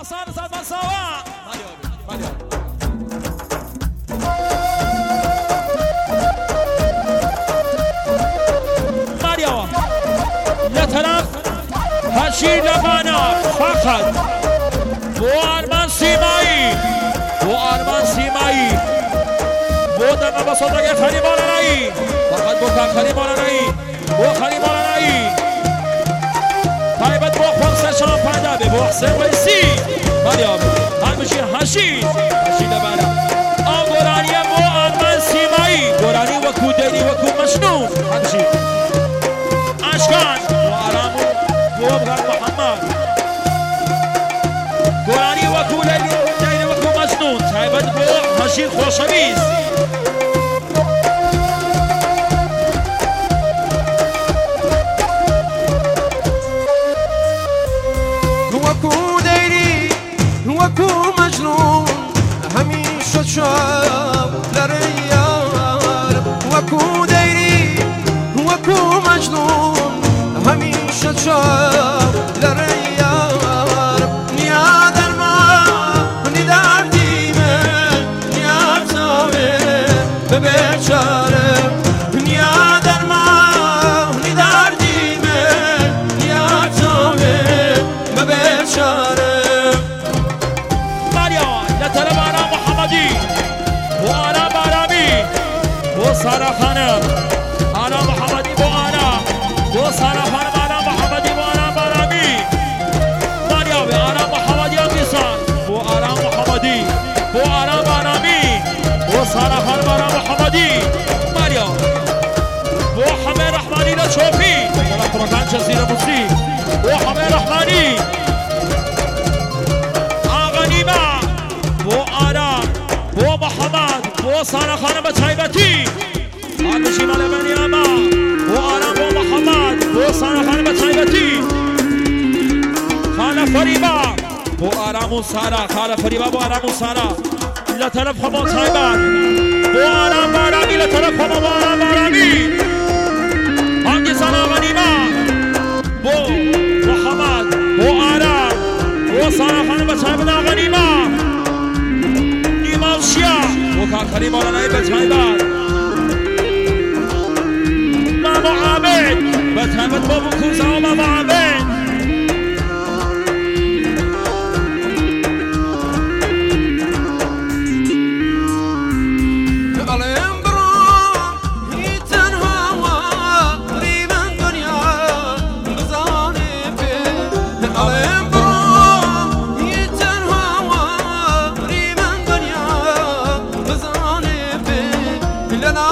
حسان صد مساوا مريم یه طرف هشی لبانا فقط بو آرمان سیمایی بو دمه بسادگه خری مالنایی فقط بو خری مالنایی طيبت بو خمسة شام فايدة بو حسين ويسي مريم هالمشير هشي لبانا قراني بو آرمان سيماي قراني وكو ديني وكو مشنون هالمشير عشقان وآرامو بو ابغار محمد قراني وكو ديني وكو مشنون طيبت بو هشي خوشويز وكو مجنون هميشه شاب لريار وكو ديري وكو مجنون هميشه شاب لريار نيا درما ندار ديمه نيا تاوي ببيشاره نيا درما ندار ديمه نيا تاوي ببيشاره سارا خانم آنا محمدی بو آنا بو سارا خانم آنا محمدی بو آنا بارامی ماریابی آنا محمدی آنگیسان بو آنا محمدی بو آنا بارامی بو سارا خانم آنا محمدی ماریاب بو حمه رحمانی لچوفی در پروگرام جزیره موسی بو حمه رحمانی آغانیما بو آنا بو محمد بو سارا خانم طیبتی آنشی مال بنیاما و آرام و محمد و سارا خانم طیبتی خاله فریبا و آرام و سارا خاله فریبا و آرام و سارا لطرف همون طیبت و آرام بارامی لطرف همون آرام بارامی آنگی سارا غنیما و محمد و آرام و سارا خانم طیبت غنیما نیما و شیا و کاکری مالانای به طیبت عابد بتهمت بابو كوزا وماما عابد عليهم برام يتنهوى قريبا دنيا غزاني فيه عليهم برام يتنهوى قريبا دنيا غزاني فيه لنا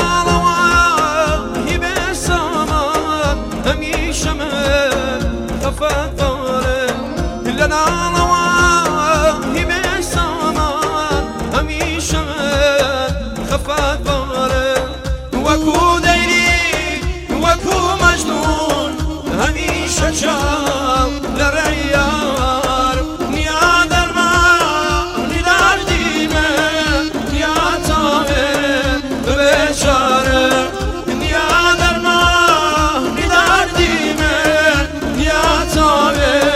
لنا رواهي بالسمان هميشه خفت باره وكو ديري وكو مجنون هميشه شاب لريار نيا درما ندار ديمه نيا تاوه ببشاره نيا درما ندار ديمه نيا تاوه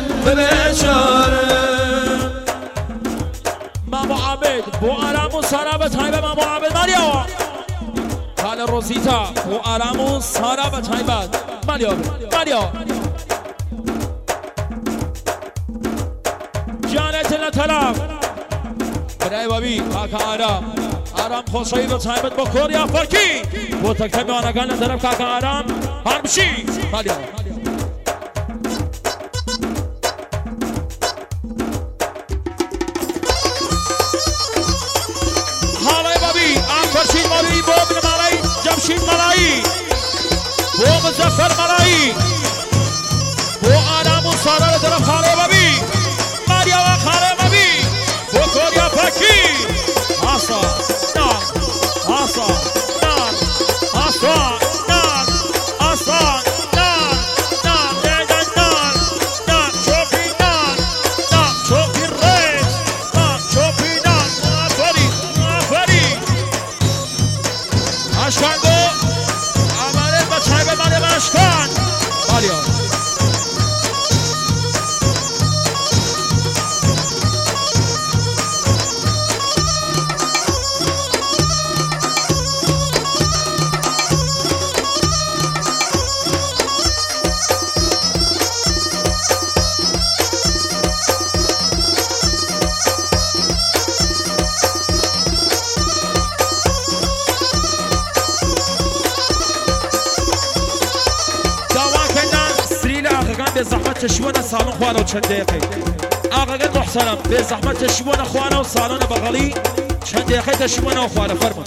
مامو عابد بو آرام و سارا به طیبت مامو عابد مریا خاله روزیتا بو آرام و سارا به طیبت مریا جانت لطلب برای بابی کاکا آرام خوشایی به طیبت با کوریا فرکی بو تکتب آنگان لطرف کاکا آرام هرمشی مریا فرشید مالایی بو ابن مالایی جمشید مالایی بو مزفر مالایی بو آرام و سارا لطرف خاله بابی مریا و خاله بابی بو کوریا پاکی آسا نان آسا نان آسا نان آسا نان نان دیدن نان چوپی نان چوپی ریز چوپی نان آفری اشکان گو عمله به طیبه من اشکان خوانه و چند دقیقه آقا محترم به زحمت تشبون خوانه و سالن بغلی چند دقیقه تشبون و خوانه فرمان